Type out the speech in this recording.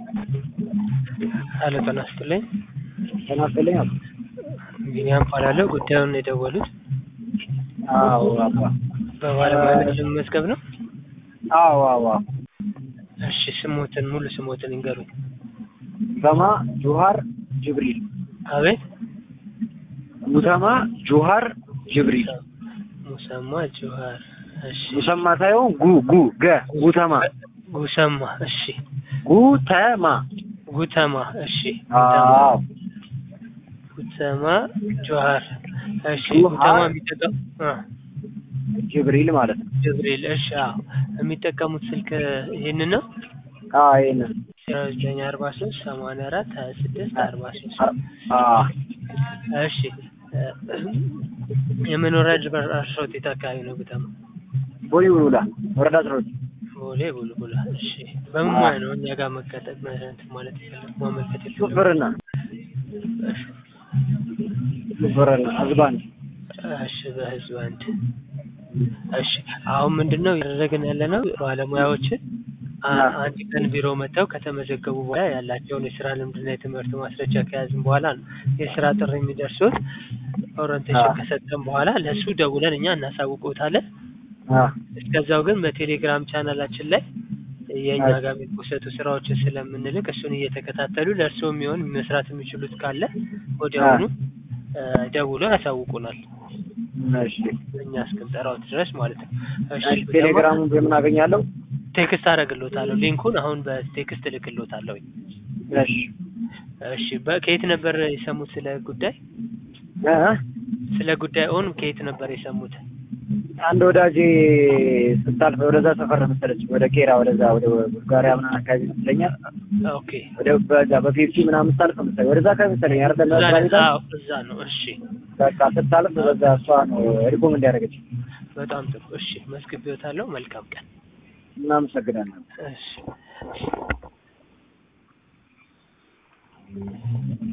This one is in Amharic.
ሄሎ ጤና ይስጥልኝ። ጤና ይስጥልኝ አባ። ቢኒያም እባላለሁ። ጉዳዩን የደወሉት አዎ አባ። በባለሙያነት ለመመዝገብ ነው? አዎ አዎ። እሺ ስሞትን ሙሉ ስሞትን ይንገሩኝ። ሙሰማ ጆሃር ጅብሪል። አቤት? ሙሰማ ጆሃር ጅብሪል። ሙሰማ ጆሃር። እሺ ሙሰማ ሳይሆን ጉተማ። ጉሰማ። እሺ ጉተማ። ጉተማ። እሺ አዎ ጉተማ ጆሃር። እሺ ጆሃር ጉተማ የሚጠቀም ጅብሪል ማለት ነው። ጅብሪል። እሺ አዎ። የሚጠቀሙት ስልክ ይሄንን ነው? አዎ ይሄንን 0943 84 26 43። አዎ እሺ የመኖሪያ አድራሻዎት የት አካባቢ ነው? ጉተማ ቦሌ ቡልቡላ ወረዳ 12። ቦሌ ቡልቡላ። እሺ በምን ሙያ ነው እኛ ጋር መቀጠል ማለት ይፈልጋል? ማመልከት ይፈልጋል? ሹፍርና ህዝባን። እሺ በህዝብ አንድ። እሺ አሁን ምንድነው እያደረግን ያለነው ባለሙያዎችን አንድ ቀን ቢሮ መጥተው ከተመዘገቡ በኋላ ያላቸውን የስራ ልምድና የትምህርት ማስረጃ ከያዝን በኋላ ነው የስራ ጥሪ የሚደርሱት። ኦሪንቴሽን ከሰጠን በኋላ ለሱ ደውለን እኛ እናሳውቅዎታለን። እስከዛው ግን በቴሌግራም ቻናላችን ላይ የኛ ጋር የሚፖሰቱ ስራዎችን ስለምንልክ እሱን እየተከታተሉ ለእርስዎ የሚሆን መስራት የሚችሉት ካለ ወዲያውኑ ደውለው ያሳውቁናል። እሺ እኛ እስክንጠራዎት ድረስ ማለት ነው። እሺ ቴሌግራሙን በምን አገኛለሁ? ቴክስት አደርግልዎታለሁ። ሊንኩን አሁን በቴክስት እልክልዎታለሁ። እሺ እሺ ከየት ነበር የሰሙት ስለ ጉዳይ? ስለ ጉዳዩን ከየት ነበር የሰሙት? አንድ ወዳጄ ስታልፍ ወደዛ ሰፈር መሰለች፣ ወደ ቄራ ወደዛ ወደ ቡልጋሪያ ምናምን አካባቢ ይመስለኛል። ኦኬ ወደ በፊፍቲ ምናምን ስታልፍ መሰለኝ፣ ወደዛ አካባቢ መሰለኝ አይደል? እዛ ነው። እሺ በቃ ስታልፍ በዛ እሷ ነው ሪኮመንድ ያደረገች። በጣም ጥሩ። እሺ መዝግቤዎታለሁ። መልካም ቀን። እናመሰግናለን። እሺ